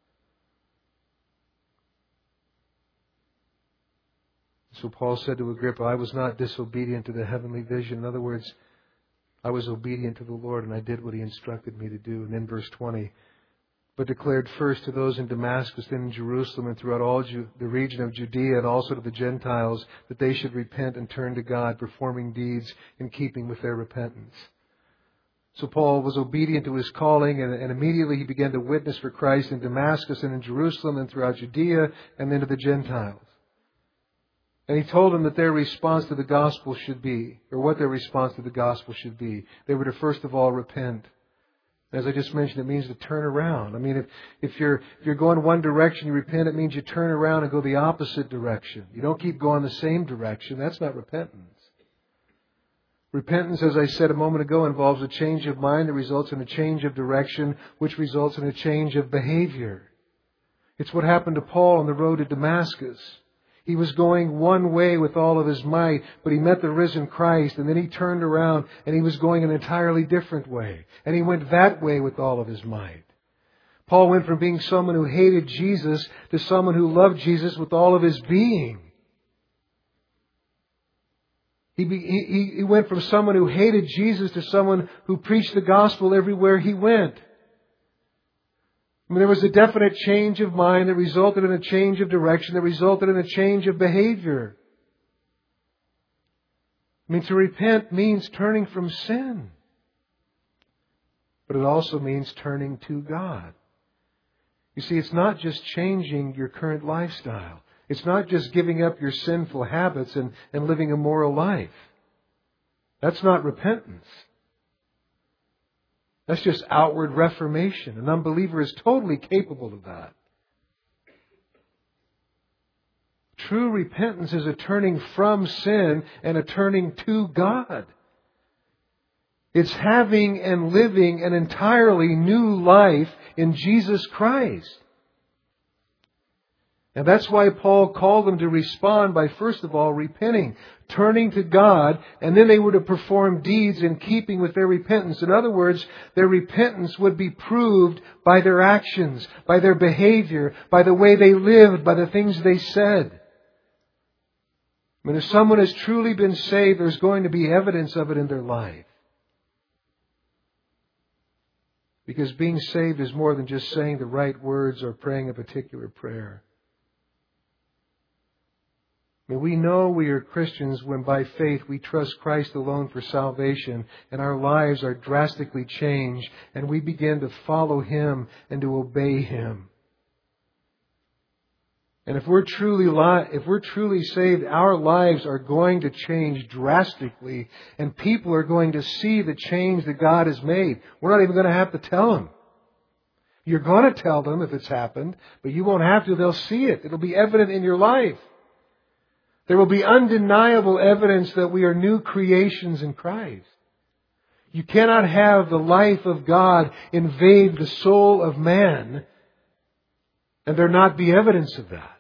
So Paul said to Agrippa, I was not disobedient to the heavenly vision. In other words, I was obedient to the Lord and I did what He instructed me to do. And then verse twenty, but declared first to those in Damascus, then in Jerusalem, and throughout all Ju- the region of Judea, and also to the Gentiles, that they should repent and turn to God, performing deeds in keeping with their repentance. So Paul was obedient to his calling, and, and immediately he began to witness for Christ in Damascus and in Jerusalem and throughout Judea, and then to the Gentiles. And he told them that their response to the gospel should be, or what their response to the gospel should be. They were to first of all repent. As I just mentioned, it means to turn around. I mean, if, if you're if you're going one direction, you repent, it means you turn around and go the opposite direction. You don't keep going the same direction. That's not repentance. Repentance, as I said a moment ago, involves a change of mind that results in a change of direction, which results in a change of behavior. It's what happened to Paul on the road to Damascus. He was going one way with all of his might, but he met the risen Christ, and then he turned around and he was going an entirely different way. And he went that way with all of his might. Paul went from being someone who hated Jesus to someone who loved Jesus with all of his being. He, he, he went from someone who hated Jesus to someone who preached the gospel everywhere he went. I mean, there was a definite change of mind that resulted in a change of direction, that resulted in a change of behavior. I mean, to repent means turning from sin. But it also means turning to God. You see, it's not just changing your current lifestyle. It's not just giving up your sinful habits and, and living a moral life. That's not repentance. That's just outward reformation. An unbeliever is totally capable of that. True repentance is a turning from sin and a turning to God. It's having and living an entirely new life in Jesus Christ. And that's why Paul called them to respond by, first of all, repenting, turning to God, and then they were to perform deeds in keeping with their repentance. In other words, their repentance would be proved by their actions, by their behavior, by the way they lived, by the things they said. I mean, if someone has truly been saved, there's going to be evidence of it in their life. Because being saved is more than just saying the right words or praying a particular prayer. I mean, we know we are Christians when by faith we trust Christ alone for salvation and our lives are drastically changed and we begin to follow Him and to obey Him. And if we're truly li- if we're truly saved, our lives are going to change drastically and people are going to see the change that God has made. We're not even going to have to tell them. You're going to tell them if it's happened, but you won't have to. They'll see it. It'll be evident in your life. There will be undeniable evidence that we are new creations in Christ. You cannot have the life of God invade the soul of man and there not be evidence of that.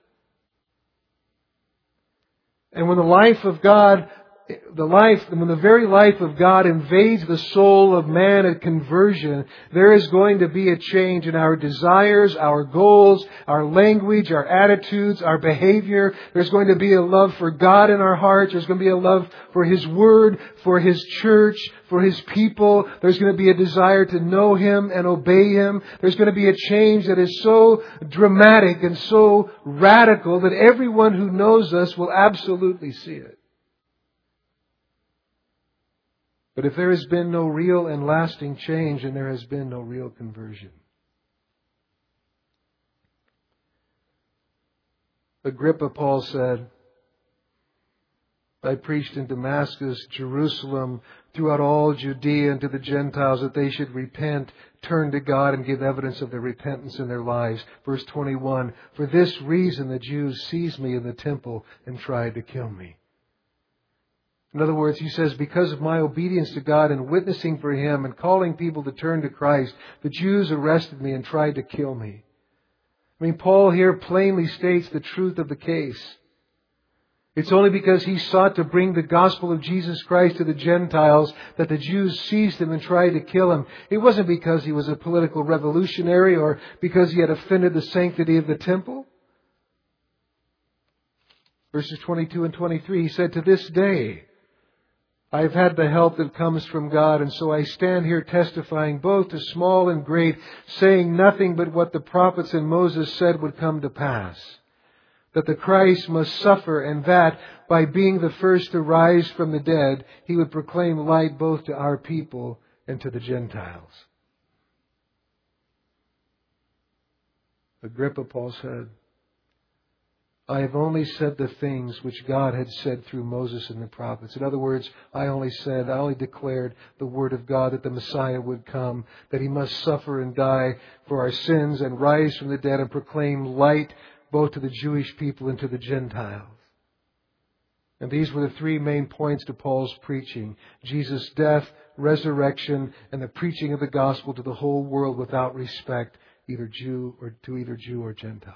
And when the life of God, the life, when the very life of God invades the soul of man at conversion, there is going to be a change in our desires, our goals, our language, our attitudes, our behavior. There's going to be a love for God in our hearts. There's going to be a love for His Word, for His church, for His people. There's going to be a desire to know Him and obey Him. There's going to be a change that is so dramatic and so radical that everyone who knows us will absolutely see it. But if there has been no real and lasting change, then there has been no real conversion. Agrippa, Paul said, I preached in Damascus, Jerusalem, throughout all Judea and to the Gentiles that they should repent, turn to God and give evidence of their repentance in their lives. Verse twenty-one, for this reason the Jews seized me in the temple and tried to kill me. In other words, he says, because of my obedience to God and witnessing for Him and calling people to turn to Christ, the Jews arrested me and tried to kill me. I mean, Paul here plainly states the truth of the case. It's only because he sought to bring the gospel of Jesus Christ to the Gentiles that the Jews seized him and tried to kill him. It wasn't because he was a political revolutionary or because he had offended the sanctity of the temple. Verses twenty-two and twenty-three, he said, to this day, I have had the help that comes from God, and so I stand here testifying both to small and great, saying nothing but what the prophets and Moses said would come to pass. That the Christ must suffer, and that, by being the first to rise from the dead, He would proclaim light both to our people and to the Gentiles. Agrippa, Paul said, I have only said the things which God had said through Moses and the prophets. In other words, I only said, I only declared the word of God that the Messiah would come, that He must suffer and die for our sins and rise from the dead and proclaim light both to the Jewish people and to the Gentiles. And these were the three main points to Paul's preaching: Jesus' death, resurrection, and the preaching of the gospel to the whole world without respect, either Jew or to either Jew or Gentile.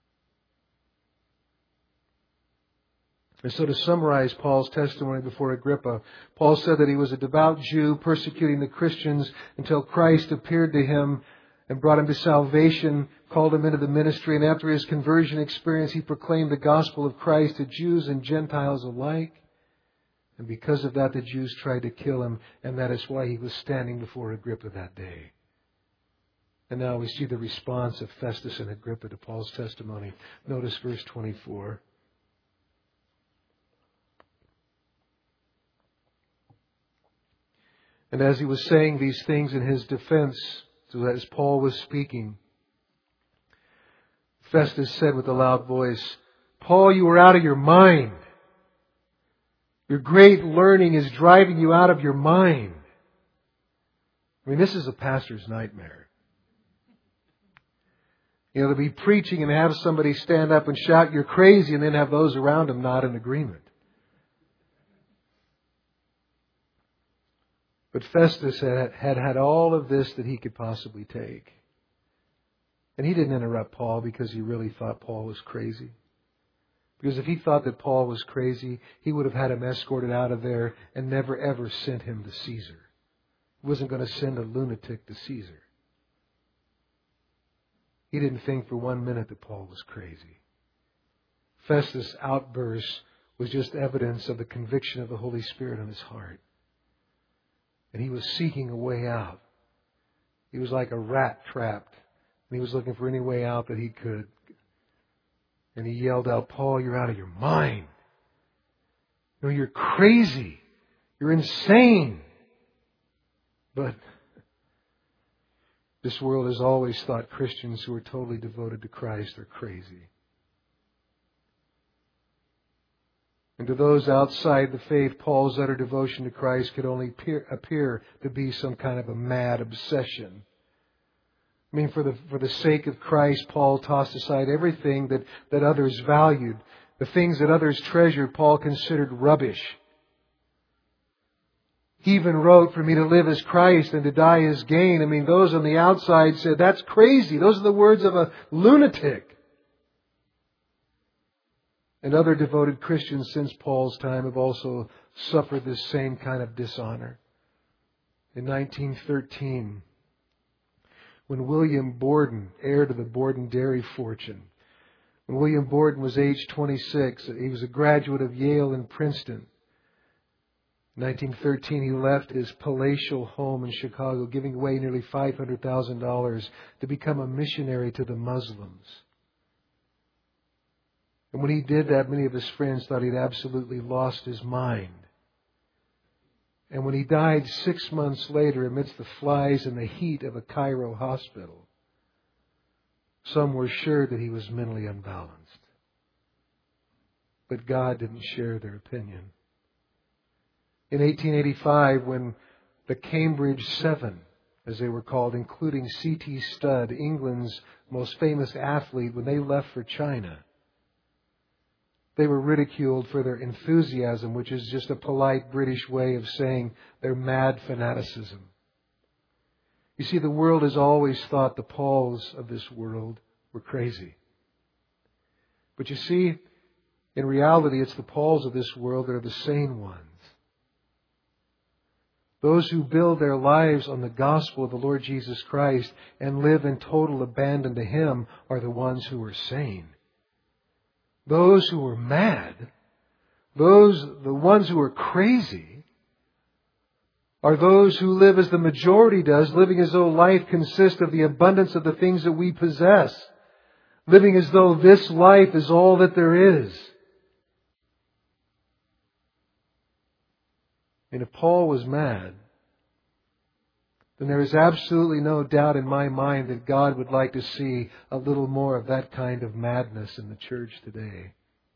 And so to summarize Paul's testimony before Agrippa, Paul said that he was a devout Jew persecuting the Christians until Christ appeared to him and brought him to salvation, called him into the ministry, and after his conversion experience, he proclaimed the gospel of Christ to Jews and Gentiles alike. And because of that, the Jews tried to kill him, and that is why he was standing before Agrippa that day. And now we see the response of Festus and Agrippa to Paul's testimony. Notice verse twenty-four. And as he was saying these things in his defense, so as Paul was speaking, Festus said with a loud voice, "Paul, you are out of your mind. Your great learning is driving you out of your mind." I mean, this is a pastor's nightmare. You know, to be preaching and have somebody stand up and shout, "You're crazy," and then have those around him nod in agreement. But Festus had, had had all of this that he could possibly take. And he didn't interrupt Paul because he really thought Paul was crazy. Because if he thought that Paul was crazy, he would have had him escorted out of there and never ever sent him to Caesar. He wasn't going to send a lunatic to Caesar. He didn't think for one minute that Paul was crazy. Festus' outburst was just evidence of the conviction of the Holy Spirit in his heart. And he was seeking a way out. He was like a rat trapped. And he was looking for any way out that he could. And he yelled out, "Paul, you're out of your mind. No, you're crazy. You're insane." But this world has always thought Christians who are totally devoted to Christ are crazy. And to those outside the faith, Paul's utter devotion to Christ could only appear, appear to be some kind of a mad obsession. I mean, for the for the sake of Christ, Paul tossed aside everything that, that others valued. The things that others treasured, Paul considered rubbish. He even wrote, "For me to live is Christ and to die is gain." I mean, those on the outside said, "That's crazy. Those are the words of a lunatic." And other devoted Christians since Paul's time have also suffered this same kind of dishonor. In nineteen thirteen, when William Borden, heir to the Borden dairy fortune, when William Borden was age twenty-six, he was a graduate of Yale and Princeton. In nineteen thirteen, he left his palatial home in Chicago, giving away nearly five hundred thousand dollars to become a missionary to the Muslims. And when he did that, many of his friends thought he'd absolutely lost his mind. And when he died six months later amidst the flies and the heat of a Cairo hospital, some were sure that he was mentally unbalanced. But God didn't share their opinion. In eighteen eighty-five, when the Cambridge Seven, as they were called, including C T Studd, England's most famous athlete, when they left for China, they were ridiculed for their enthusiasm, which is just a polite British way of saying their mad fanaticism. You see, the world has always thought the Pauls of this world were crazy. But you see, in reality, it's the Pauls of this world that are the sane ones. Those who build their lives on the gospel of the Lord Jesus Christ and live in total abandon to Him are the ones who are sane. Those who are mad, those, the ones who are crazy, are those who live as the majority does, living as though life consists of the abundance of the things that we possess, living as though this life is all that there is. And if Paul was mad, then there is absolutely no doubt in my mind that God would like to see a little more of that kind of madness in the church today.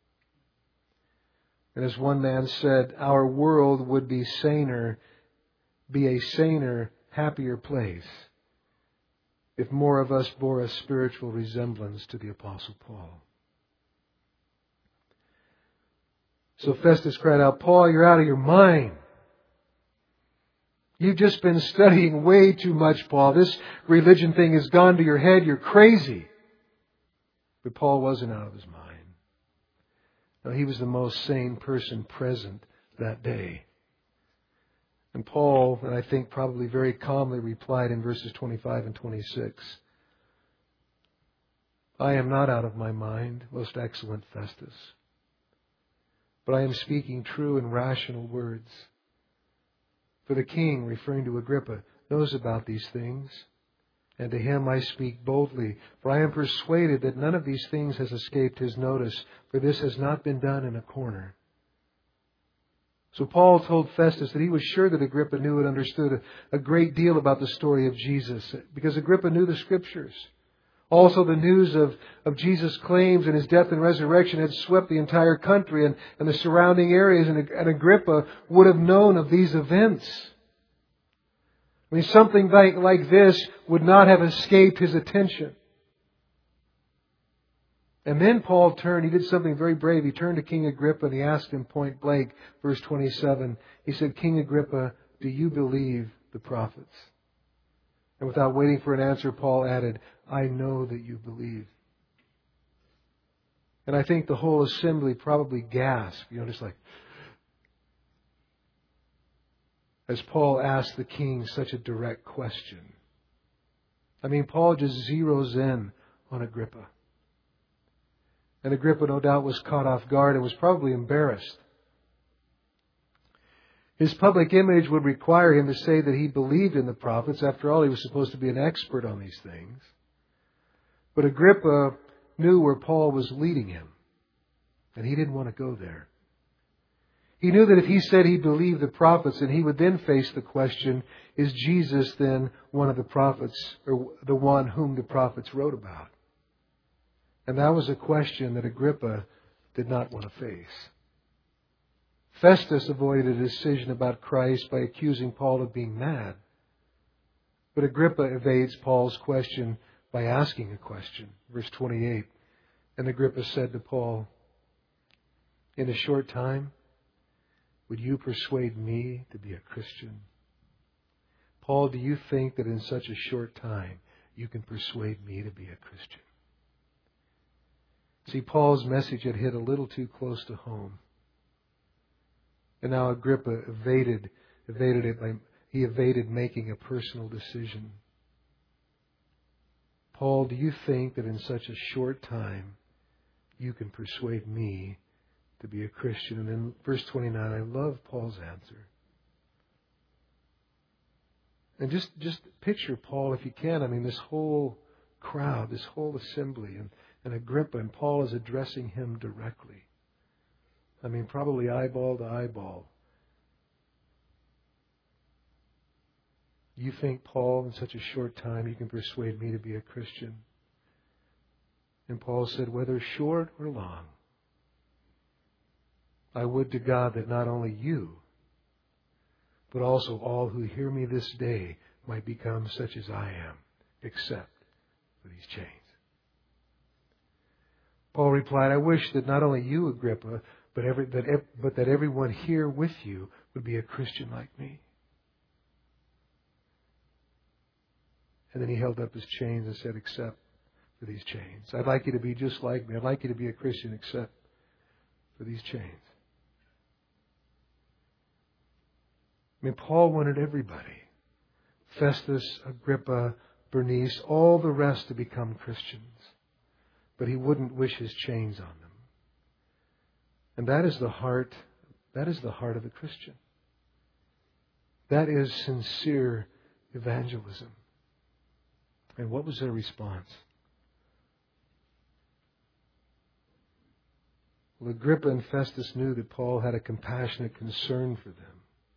And as one man said, our world would be saner, be a saner, happier place if more of us bore a spiritual resemblance to the Apostle Paul. So Festus cried out, "Paul, you're out of your mind. You've just been studying way too much, Paul. This religion thing has gone to your head. You're crazy." But Paul wasn't out of his mind. No, he was the most sane person present that day. And Paul, and I think probably very calmly, replied in verses twenty-five and twenty-six, "I am not out of my mind, most excellent Festus, but I am speaking true and rational words. For the king," referring to Agrippa, "knows about these things, and to him I speak boldly. For I am persuaded that none of these things has escaped his notice, for this has not been done in a corner. So Paul told Festus that he was sure that Agrippa knew and understood a, a great deal about the story of Jesus, because Agrippa knew the Scriptures. Also, the news of, of Jesus' claims and His death and resurrection had swept the entire country and, and the surrounding areas, and, and Agrippa would have known of these events. I mean, something like, like this would not have escaped his attention. And then Paul turned, he did something very brave. He turned to King Agrippa and he asked him point blank, verse twenty-seven. He said, King Agrippa, do you believe the prophets? And without waiting for an answer, Paul added, I know that you believe. And I think the whole assembly probably gasped, you know, just like, as Paul asked the king such a direct question. I mean, Paul just zeroes in on Agrippa. And Agrippa, no doubt, was caught off guard and was probably embarrassed. His public image would require him to say that he believed in the prophets. After all, he was supposed to be an expert on these things. But Agrippa knew where Paul was leading him, and he didn't want to go there. He knew that if he said he believed the prophets, and he would then face the question, is Jesus then one of the prophets, or the one whom the prophets wrote about? And that was a question that Agrippa did not want to face. Festus avoided a decision about Christ by accusing Paul of being mad. But Agrippa evades Paul's question by asking a question. Verse twenty-eight. And Agrippa said to Paul, in a short time, would you persuade me to be a Christian? Paul, do you think that in such a short time you can persuade me to be a Christian? See, Paul's message had hit a little too close to home. And now Agrippa evaded, evaded it by, he evaded making a personal decision. Paul, do you think that in such a short time you can persuade me to be a Christian? And then verse twenty-nine, I love Paul's answer. And just, just picture Paul if you can. I mean, this whole crowd, this whole assembly, and, and Agrippa, and Paul is addressing him directly. I mean, probably eyeball to eyeball. You think, Paul, in such a short time you can persuade me to be a Christian? And Paul said, whether short or long, I would to God that not only you, but also all who hear me this day might become such as I am, except for these chains. Paul replied, I wish that not only you, Agrippa, but, every, that, but that everyone here with you would be a Christian like me. And then he held up his chains and said, except for these chains. I'd like you to be just like me. I'd like you to be a Christian except for these chains. I mean, Paul wanted everybody. Festus, Agrippa, Bernice, all the rest to become Christians. But he wouldn't wish his chains on them. And that is the heart, that is the heart of the Christian. That is sincere evangelism. And what was their response? Well, Agrippa and Festus knew that Paul had a compassionate concern for them.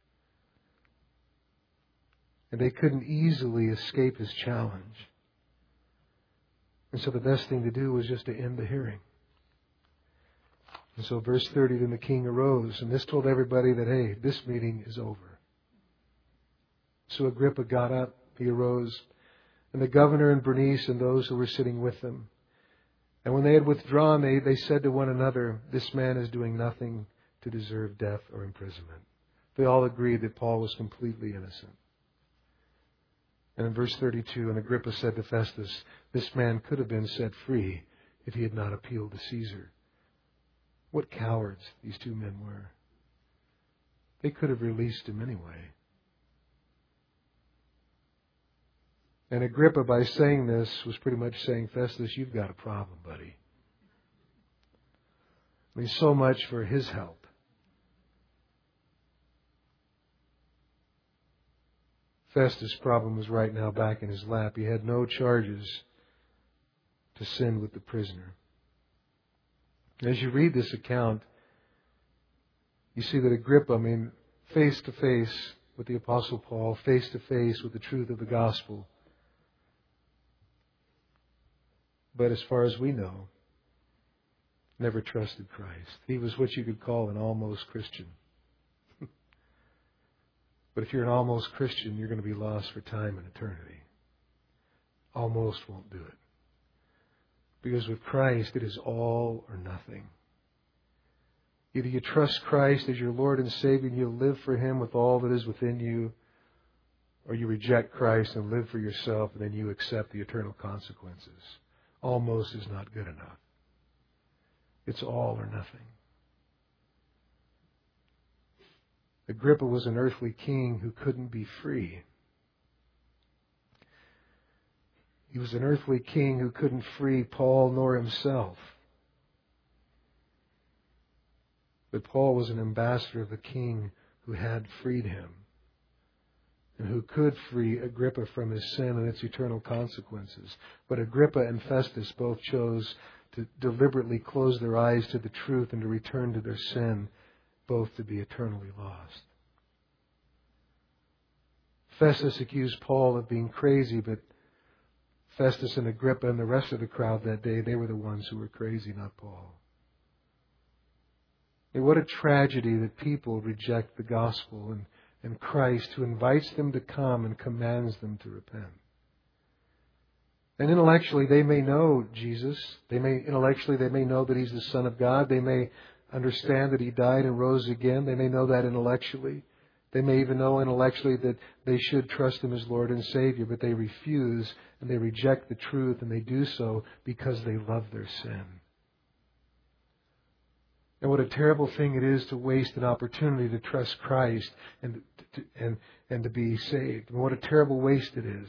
And they couldn't easily escape his challenge. And so the best thing to do was just to end the hearing. And so verse thirty, then the king arose, and this told everybody that, hey, this meeting is over. So Agrippa got up, he arose, and the governor and Bernice and those who were sitting with them. And when they had withdrawn, they, they said to one another, this man is doing nothing to deserve death or imprisonment. They all agreed that Paul was completely innocent. And in verse thirty-two, and Agrippa said to Festus, this man could have been set free if he had not appealed to Caesar. What cowards these two men were. They could have released him anyway. And Agrippa, by saying this, was pretty much saying, Festus, you've got a problem, buddy. I mean, so much for his help. Festus' problem was right now back in his lap. He had no charges to send with the prisoner. As you read this account, You see that Agrippa, I mean, face to face with the Apostle Paul, face to face with the truth of the gospel. But as far as we know, never trusted Christ. He was what you could call an almost Christian. But if you're an almost Christian, you're going to be lost for time and eternity. Almost won't do it. Because with Christ, it is all or nothing. Either you trust Christ as your Lord and Savior and you live for Him with all that is within you, or you reject Christ and live for yourself and then you accept the eternal consequences. Almost is not good enough. It's all or nothing. Agrippa was an earthly king who couldn't be free. He was an earthly king who couldn't free Paul nor himself. But Paul was an ambassador of the king who had freed him and who could free Agrippa from his sin and its eternal consequences. But Agrippa and Festus both chose to deliberately close their eyes to the truth and to return to their sin, both to be eternally lost. Festus accused Paul of being crazy, but Festus and Agrippa and the rest of the crowd that day, they were the ones who were crazy, not Paul. And what a tragedy that people reject the gospel and, and Christ, who invites them to come and commands them to repent. And intellectually, they may know Jesus. They may intellectually, they may know that He's the Son of God. They may understand that He died and rose again. They may know that intellectually. They may even know intellectually that they should trust Him as Lord and Savior, but they refuse and they reject the truth, and they do so because they love their sin. And what a terrible thing it is to waste an opportunity to trust Christ and to, and, and to be saved. And what a terrible waste it is.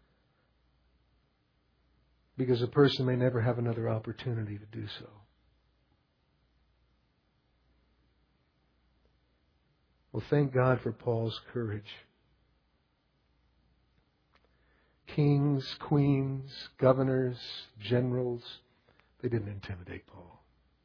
Because a person may never have another opportunity to do so. Well, thank God for Paul's courage. Kings, queens, governors, generals, they didn't intimidate Paul.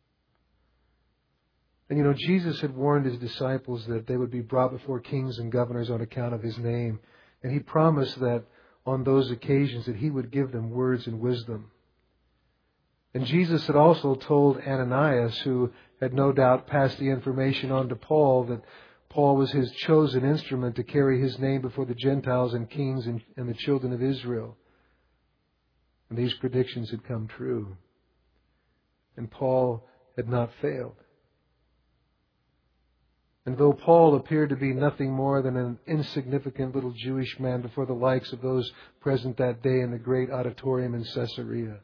And you know, Jesus had warned His disciples that they would be brought before kings and governors on account of His name. And He promised that on those occasions that He would give them words and wisdom. And Jesus had also told Ananias, who had no doubt passed the information on to Paul, that Paul was His chosen instrument to carry His name before the Gentiles and kings and, and the children of Israel. And these predictions had come true. And Paul had not failed. And though Paul appeared to be nothing more than an insignificant little Jewish man before the likes of those present that day in the great auditorium in Caesarea,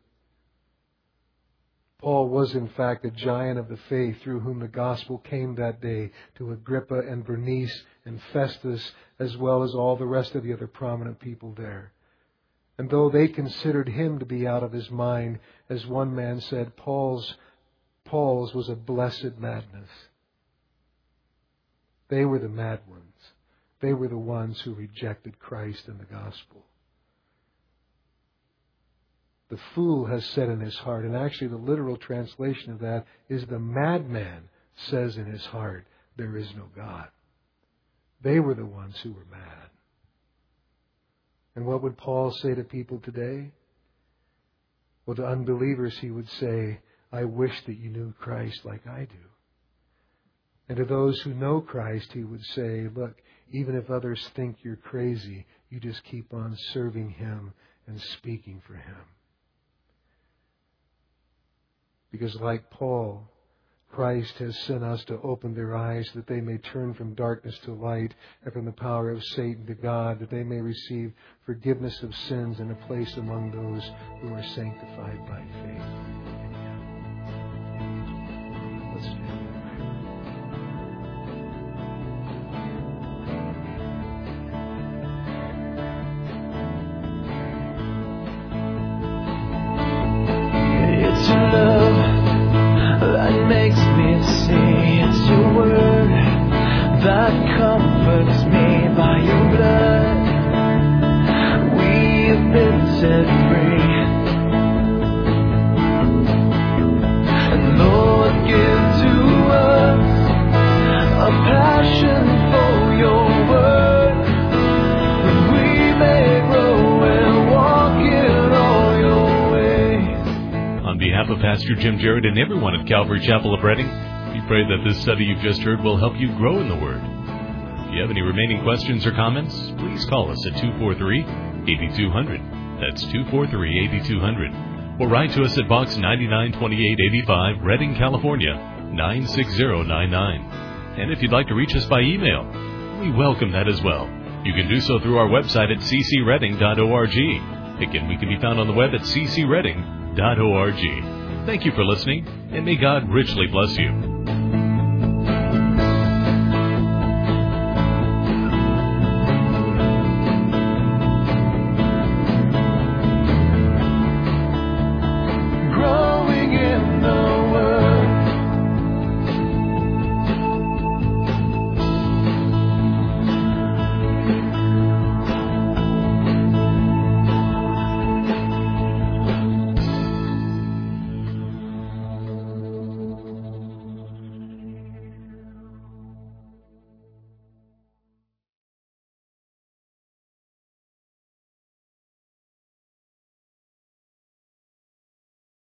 Paul was in fact a giant of the faith through whom the gospel came that day to Agrippa and Bernice and Festus, as well as all the rest of the other prominent people there. And though they considered him to be out of his mind, as one man said, Paul's, Paul's was a blessed madness. They were the mad ones. They were the ones who rejected Christ and the gospel. The fool has said in his heart, and actually the literal translation of that is the madman says in his heart, there is no God. They were the ones who were mad. And what would Paul say to people today? Well, to unbelievers he would say, I wish that you knew Christ like I do. And to those who know Christ, he would say, look, even if others think you're crazy, you just keep on serving Him and speaking for Him. Because like Paul, Christ has sent us to open their eyes that they may turn from darkness to light and from the power of Satan to God, that they may receive forgiveness of sins and a place among those who are sanctified by faith. Let's stand. Set free. Pastor Jim Jarrett and everyone at Calvary Chapel of Reading. We pray that this study you've just heard will help you grow in the Word. If you have any remaining questions or comments, please call us at two four three, eight two zero zero. That's two four three, eight two zero zero. Or write to us at Box ninety-nine twenty-eight eighty-five, Reading, California, nine six zero nine nine. And if you'd like to reach us by email, we welcome that as well. You can do so through our website at c c reading dot org. Again, we can be found on the web at c c reading dot org. Thank you for listening, and may God richly bless you.